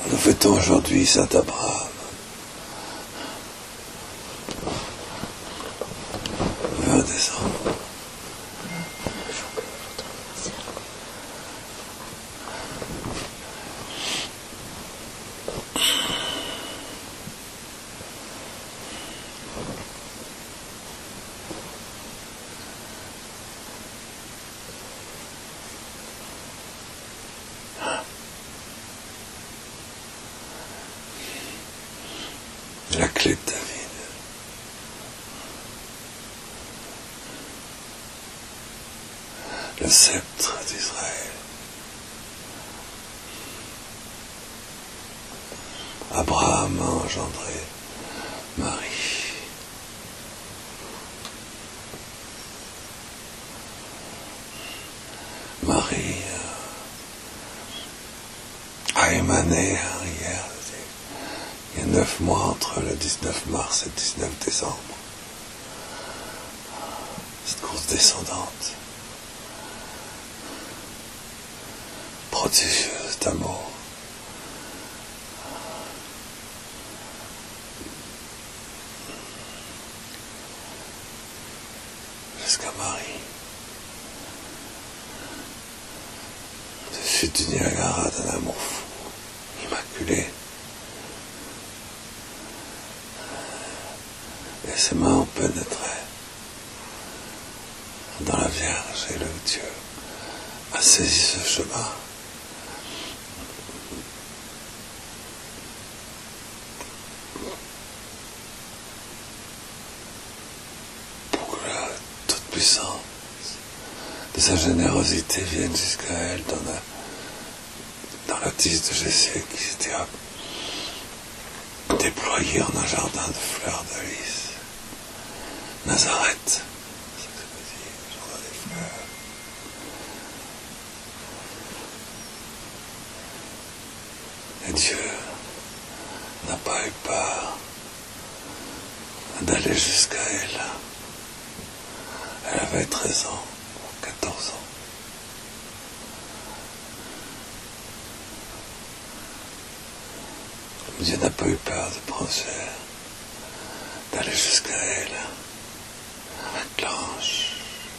Nous fêtons aujourd'hui Saint Abraham. Le 20 décembre. La clé de David. Le sceptre d'Israël. Abraham a engendré Marie. Marie a émané hier. Il y a 9 mois entre le 19 mars et le 19 décembre. Cette course descendante, prodigieuse d'amour. Jusqu'à Marie. Dessus du Niagara d'un amour fou, immaculé. Et ses mains ont pénétré dans la Vierge et le Dieu a saisi ce chemin. Pour que la toute-puissance de sa générosité vienne jusqu'à elle dans la tige de Jessé qui s'était déployée en un jardin de fleurs de lys. Nazareth, c'est ce que ça veut dire, jardin des fleurs. Et Dieu n'a pas eu peur d'aller jusqu'à elle. Elle avait 13 ans, 14 ans. Dieu n'a pas eu peur de prendre cher, d'aller jusqu'à elle. Avec l'ange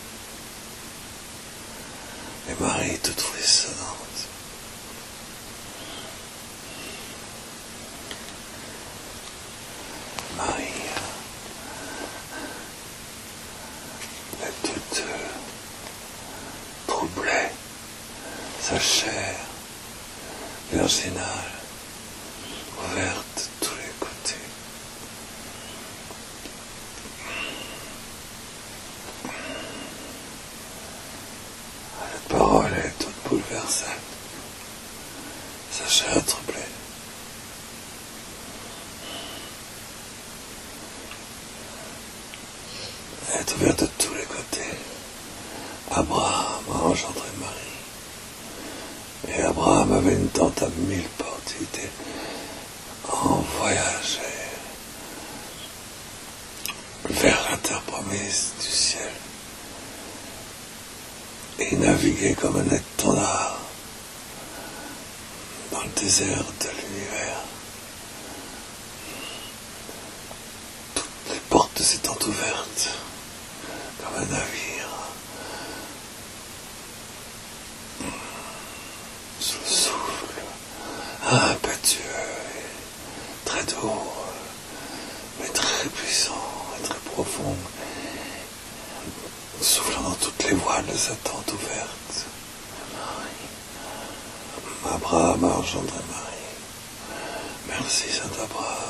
et Marie toute frissonnante. Marie est toute troublée, sa chair virginale ouverte de tous les côtés. Cette parole est toute bouleversée. Sa chair troublée. Elle est ouverte de tous les côtés. Abraham a engendré Marie. Et Abraham avait une tente à 1000 portes. Il était en voyage vers la terre promise du ciel. Et il naviguait comme un étendard dans le désert de l'univers. Toutes les portes s'étant ouvertes comme un navire sous le souffle impétueux et très doux, mais très puissant et très profond, soufflant dans toutes les voiles de sa tente ouverte. Marie. Abraham a engendré Marie. Merci Saint Abraham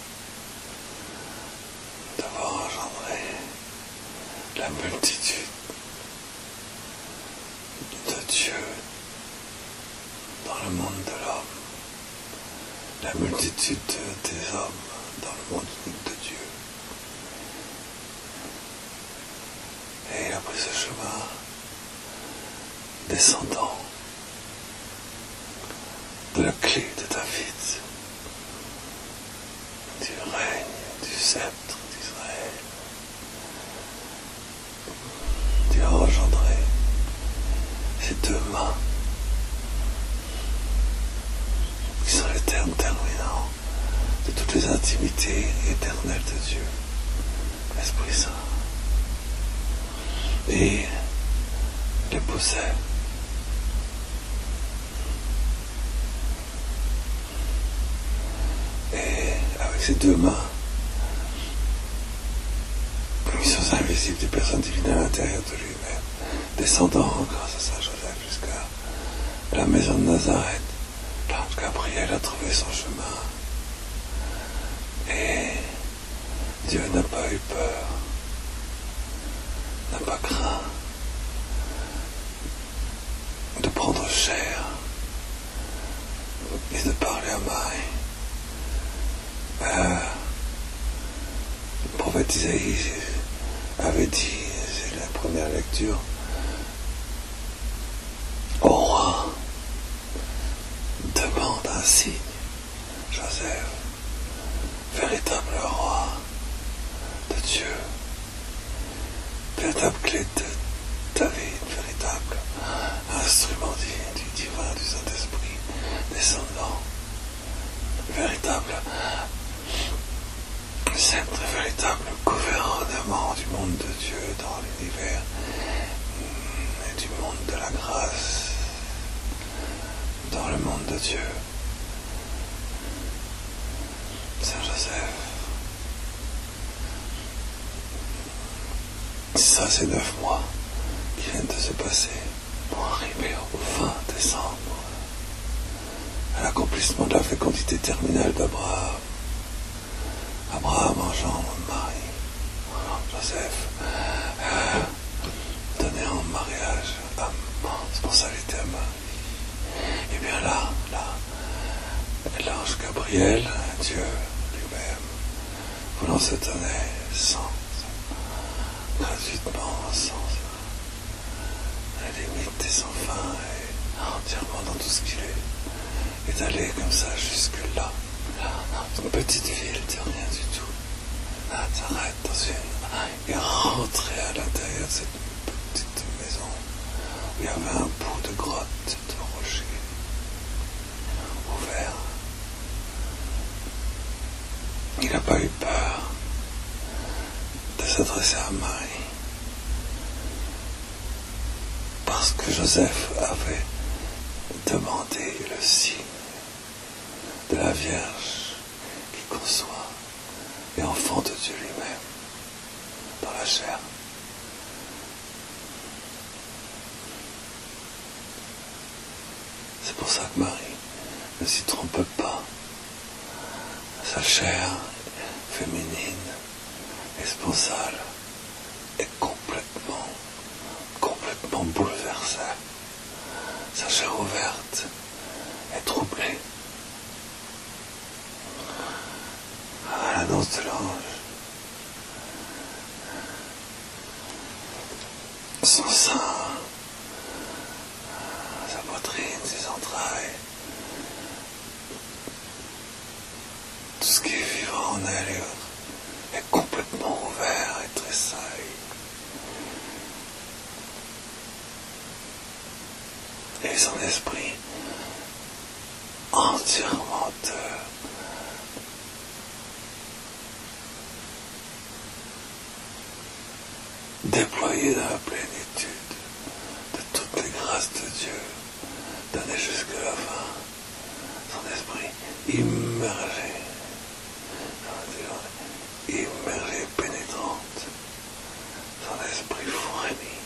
d'avoir engendré la multitude de Dieu dans le monde de l'homme, la multitude des hommes dans le monde unique de Dieu. Et il a pris ce chemin descendant de la clé de David, du règne, du sceptre d'Israël. Dieu a engendré ces deux mains qui sont l'éternel l'intimité éternelle de Dieu, l'Esprit Saint, et les possède. Et avec ses deux mains, puissance invisible des personnes divines à l'intérieur de lui-même, descendant grâce à Saint Joseph jusqu'à la maison de Nazareth, l'ange Gabriel a trouvé son chemin. Et Dieu n'a pas eu peur, n'a pas craint de prendre chair et de parler à Marie. Le prophète Isaïe avait dit, c'est la première lecture, au roi, demande un signe, Joseph, véritable roi de Dieu, véritable clé de David, véritable instrument du divin, du Saint-Esprit, descendant, véritable sceptre, véritable gouvernement du monde de Dieu dans l'univers et du monde de la grâce dans le monde de Dieu. Saint Joseph. Ça, c'est 9 mois qui viennent de se passer pour arriver au 20 décembre, à l'accomplissement de la fécondité terminale d'Abraham. Abraham engendre Marie, Joseph, donné en mariage à responsabilité à Marie. Et bien là, l'ange Gabriel, Dieu lui-même, voulant se donner gratuitement, sans la limite et sans fin, et entièrement dans tout ce qu'il est allé comme ça jusque-là, une petite ville de rien du tout, s'arrête dans une, et rentrer à l'intérieur de cette petite maison où il y avait un bout de grotte, de rocher ouvert. Il n'a pas eu peur de s'adresser à Marie, parce que Joseph avait demandé le signe de la Vierge qui conçoit et enfant de Dieu lui-même dans la chair. C'est pour ça que Marie ne s'y trompe pas. Sa chair féminine et sponsale est complètement bouleversée. Sa chair ouverte est troublée. À l'annonce de l'ange, son sein, sa poitrine, ses entrailles, tout ce qui est vivant en elle est complètement ouvert et tressaille. Et son esprit entièrement déployé dans la plénitude de toutes les grâces de Dieu, données jusqu'à la fin, son esprit immergé, pénétrante, son esprit frémit.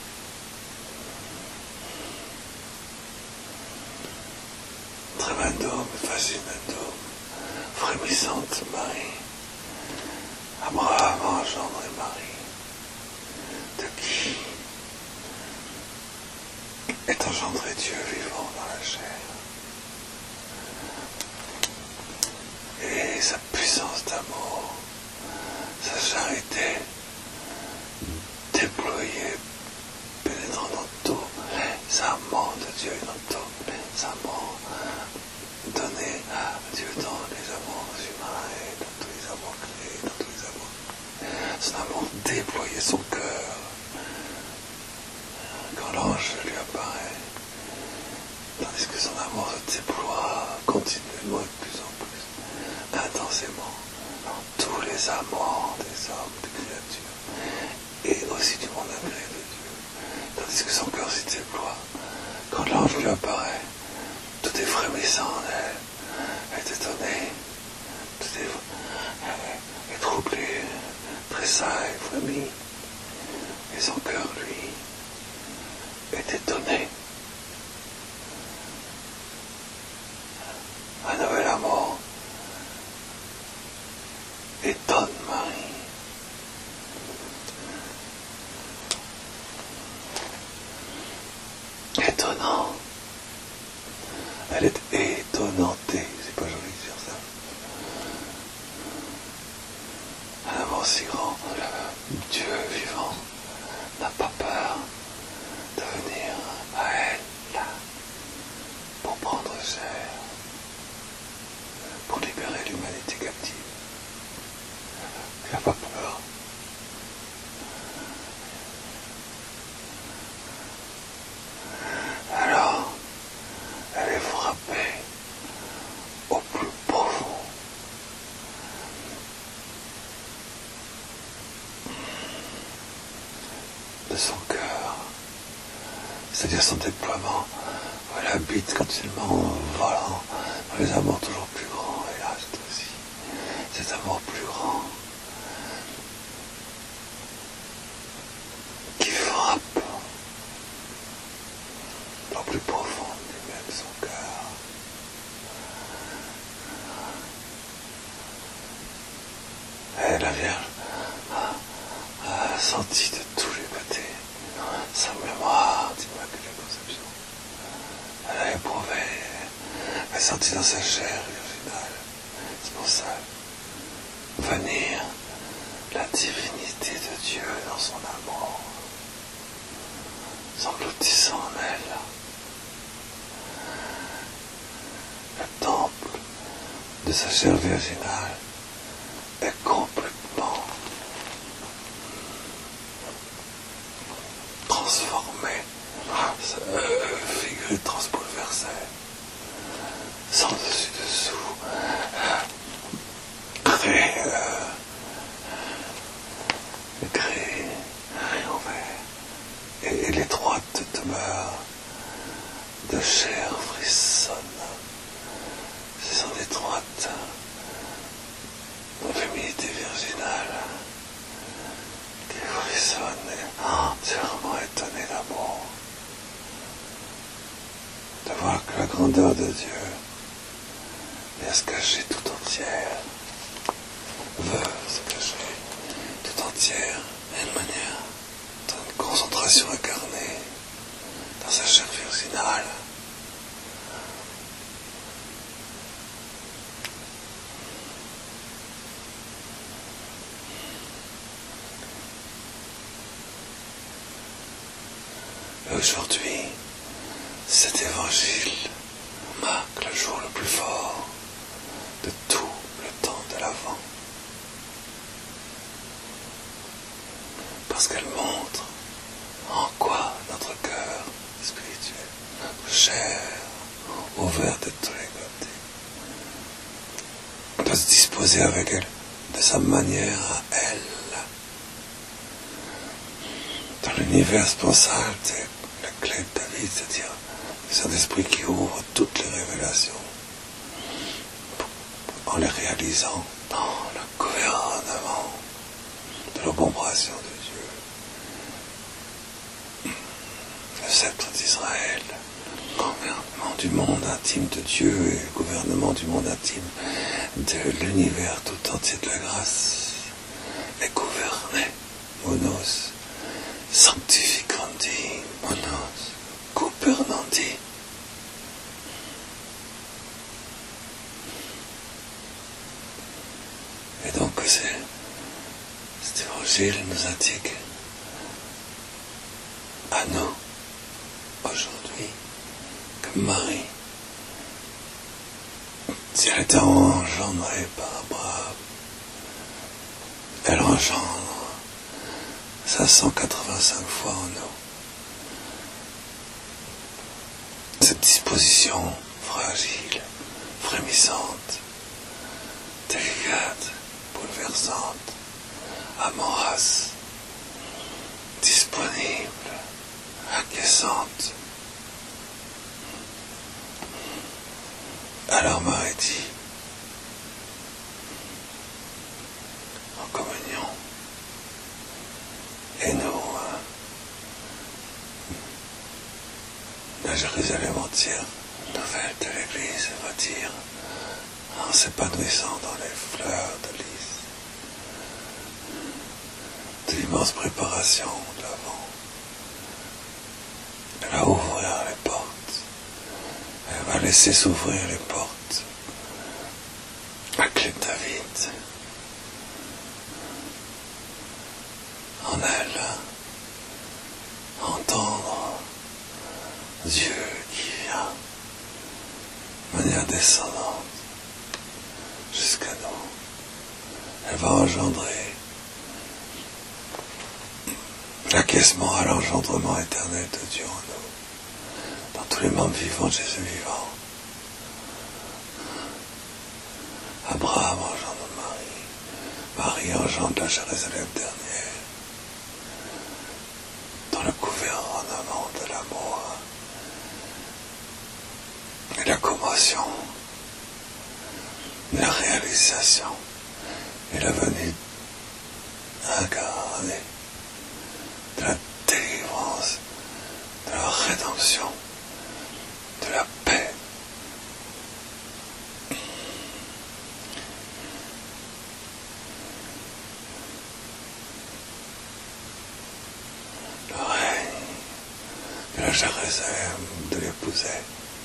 Tremendum, fascinandum, frémissante Marie, Abraham engendré Marie, de qui est engendré Dieu vivant dans la chair. Et sa puissance d'amour, sa charité déployée, pénétrant dans tout, sa amour de Dieu dans tout, sa amour donné à Dieu dans les amours humains et dans tous les amours créés, dans tous les amours. Son amour déployait son cœur. Quand l'ange lui apparaît, tandis que son amour se déploie continuellement et de plus en plus, intensément. des amants, des hommes, des créatures, et aussi du monde agréé de Dieu. Tandis que son cœur s'y déploie. Quand l'ange lui apparaît, tout est frémissant en elle. Elle est étonnée, tout est troublé, tressaille, frémit. Et son cœur, lui, est étonné. Un nouvel amour étonne Marie. Étonnant. Elle est étonnantée. C'est pas joli de dire ça. Un amour si grand. Dieu vivant n'a pas peur de venir à elle pour prendre chair, pour libérer l'humanité captive. Il n'a pas peur. Alors, elle est frappée au plus profond de son cœur, c'est-à-dire son déploiement. Elle habite continuellement en volant dans les amours toujours plus grands, et là c'est aussi cet amour plus grand qui frappe au plus profond de son cœur. Et la Vierge a senti de tous les côtés sa mémoire d'Immaculée Conception. Elle a éprouvé, elle a senti dans sa chair virginale, sponsale, venir la divinité de Dieu dans son amour, s'engloutissant en elle. Le temple de sa chair virginale est complètement transformé, figuré, transbouleversé, sans dessus-dessous, créé, rénové, et l'étroite demeure de chair frissonne. C'est son étroite féminité virginale qui frissonne et entièrement étonné d'amour, de voir que la grandeur de Dieu vient se cacher tout entière, veut se cacher tout entière, d'une manière, dans une concentration incarnée, dans sa chair virginale. Et aujourd'hui, cet évangile marque le jour le plus fort de tout le temps de l'Avent. Parce qu'elle montre en quoi notre cœur spirituel, notre chair, ouverte de tous les côtés, doit se disposer avec elle de sa manière à elle. Dans l'univers sponsal, c'est la clé de David, c'est-à-dire le Saint-Esprit qui ouvre toutes les révélations en les réalisant dans le gouvernement de l'obéissance de Dieu. Le sceptre d'Israël, le gouvernement du monde intime de Dieu et le gouvernement du monde intime de l'univers tout entier de la grâce est gouverné, monos, sanctificandi, monos, gouvernandi. Et donc cet évangile nous indique à nous, aujourd'hui, que Marie, si elle était engendrée par Abraham, elle engendre 585 fois en nous cette disposition fragile, frémissante, délicate, bouleversante, commerçante, amoureuse, disponible, acquiescente. Alors Marie dit, en communion, et nous, la Jérusalem entière, nouvelle de l'Église, va dire, en s'épanouissant dans les fleurs de lys, de l'immense préparation de l'avant. Elle va ouvrir les portes, elle va laisser s'ouvrir les portes, la clé de David, en elle, entendre Dieu qui vient de manière descendante jusqu'à nous. Elle va engendrer l'acquiescement à l'engendrement éternel de Dieu en nous, dans tous les membres vivants de Jésus vivant. Abraham engendre Marie, Marie engendre la Jérusalem dernière, dans le gouvernement de l'amour et la commotion, la réalisation et la venue incarnée de la délivrance, de la rédemption, de la paix. Le règne de la Jérusalem de l'épouser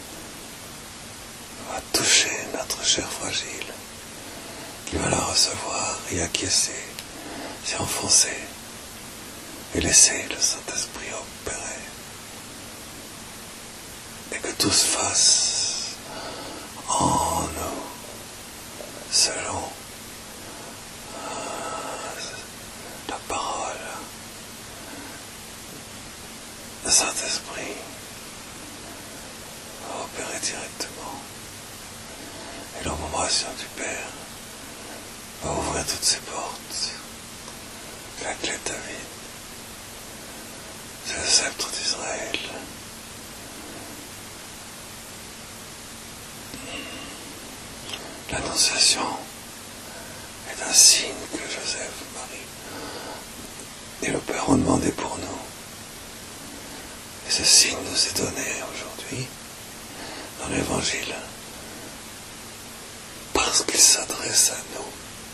va toucher notre chair fragile, qui va la recevoir et acquiescer, s'y enfoncer et laisser le Saint-Esprit opérer. Et que tout se fasse en nous, selon la parole. Le Saint-Esprit va opérer directement. Et l'obéissance du Père va ouvrir toutes ses portes. La clé de David, c'est le sceptre d'Israël. L'annonciation est un signe que Joseph, Marie et le Père ont demandé pour nous. Et ce signe nous est donné aujourd'hui dans l'Évangile parce qu'il s'adresse à nous.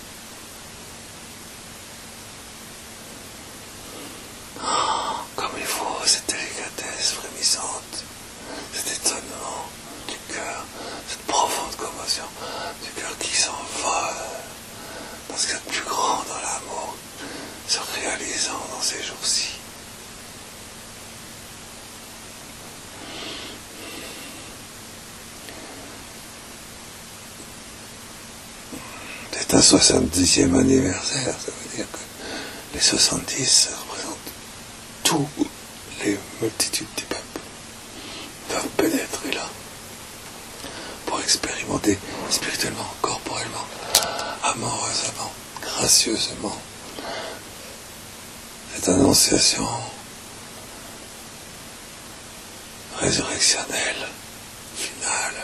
Comme il faut cette délicatesse frémissante, cet étonnement du cœur, cette profonde commotion du cœur qui s'envole dans ce qu'il y a de plus grand dans l'amour, se réalisant dans ces jours-ci. C'est un 70e anniversaire, ça veut dire que les 70 représentent tous les multitudes du peuple doivent pénétrer là pour expérimenter spirituellement, corporellement, amoureusement, gracieusement cette annonciation résurrectionnelle, finale,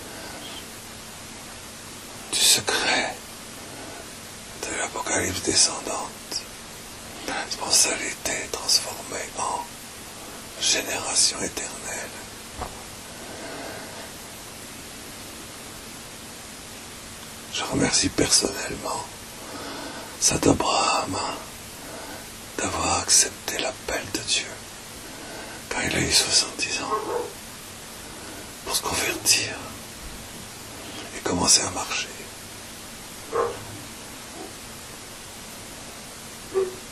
du secret de l'Apocalypse descendante. Responsabilité transformée en génération éternelle. Je remercie personnellement Saint Abraham d'avoir accepté l'appel de Dieu quand il a eu 70 ans pour se convertir et commencer à marcher.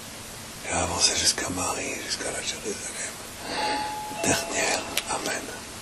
Et avancer jusqu'à Marie, jusqu'à la Jérusalem dernière. Amen.